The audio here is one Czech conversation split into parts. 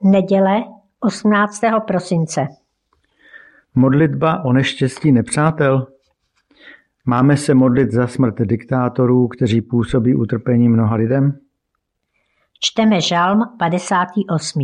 Neděle 18. prosince. Modlitba o neštěstí nepřátel. Máme se modlit za smrt diktátorů, kteří působí utrpení mnoha lidem? Čteme žalm 58.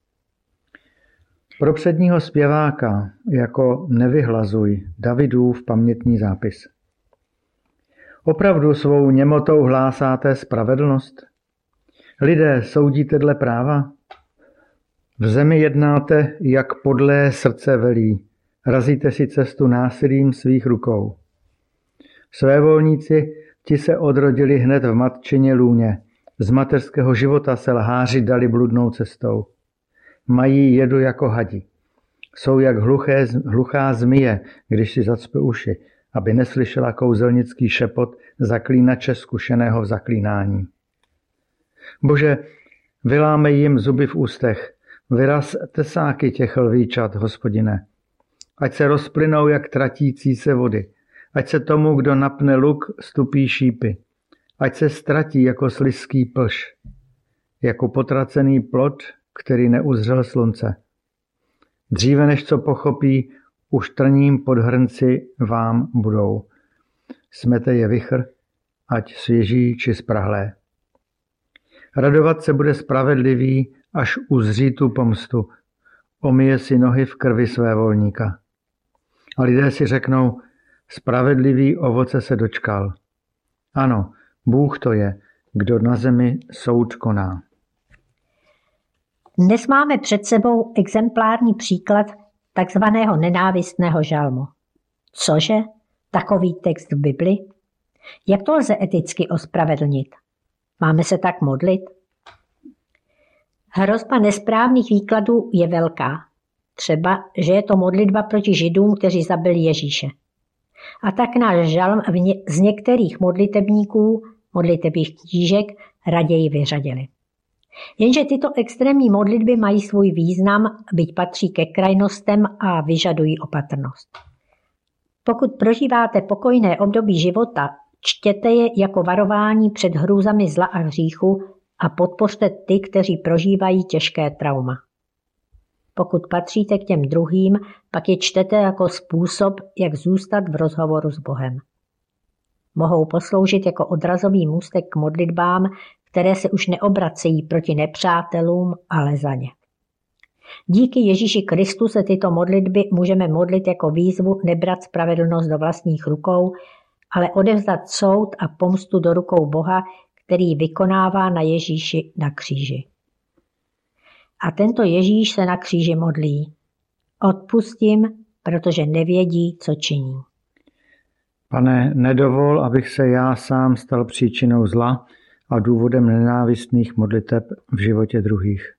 Pro předního zpěváka jako nevyhlazuj Davidův pamětní zápis. Opravdu svou němotou hlásáte spravedlnost? Lidé, soudíte dle práva? V zemi jednáte, jak podlé srdce velí. Razíte si cestu násilím svých rukou. Svévolníci, ti se odrodili hned v matčině lůně. Z mateřského života se lháři dali bludnou cestou. Mají jedu jako hadi. Jsou jak hluchá zmije, když si zacpe uši, aby neslyšela kouzelnický šepot zaklínače zkušeného v zaklínání. Bože, vylámej jim zuby v ústech, vyraz tesáky těch lvíčat, Hospodine. Ať se rozplynou jak tratící se vody. Ať se tomu, kdo napne luk, stupí šípy. Ať se ztratí jako slizký plž. Jako potracený plod, který neuzřel slunce. Dříve než co pochopí, už trním pod hrnci vám budou. Smete je vichr, ať svěží či sprahlé. Radovat se bude spravedlivý, až uzří tu pomstu. Omije si nohy v krvi svévolníka. A lidé si řeknou, spravedlivý ovoce se dočkal. Ano, Bůh to je, kdo na zemi soud koná. Dnes máme před sebou exemplární příklad takzvaného nenávistného žalmu. Cože? Takový text v Bibli? Jak to lze eticky ospravedlnit? Máme se tak modlit? Hrozba nesprávných výkladů je velká. Třeba, že je to modlitba proti Židům, kteří zabili Ježíše. A tak náš žalm z některých modlitebních knížek raději vyřadili. Jenže tyto extrémní modlitby mají svůj význam, byť patří ke krajnostem a vyžadují opatrnost. Pokud prožíváte pokojné období života, čtěte je jako varování před hrůzami zla a hříchu a podpořte ty, kteří prožívají těžké trauma. Pokud patříte k těm druhým, pak je čtete jako způsob, jak zůstat v rozhovoru s Bohem. Mohou posloužit jako odrazový můstek k modlitbám, které se už neobracejí proti nepřátelům, ale za ně. Díky Ježíši Kristu se tyto modlitby můžeme modlit jako výzvu nebrat spravedlnost do vlastních rukou, ale odevzdat soud a pomstu do rukou Boha, který vykonává na Ježíši na kříži. A tento Ježíš se na kříži modlí. Odpustím, protože nevědí, co činí. Pane, nedovol, abych se já sám stal příčinou zla a důvodem nenávistných modliteb v životě druhých.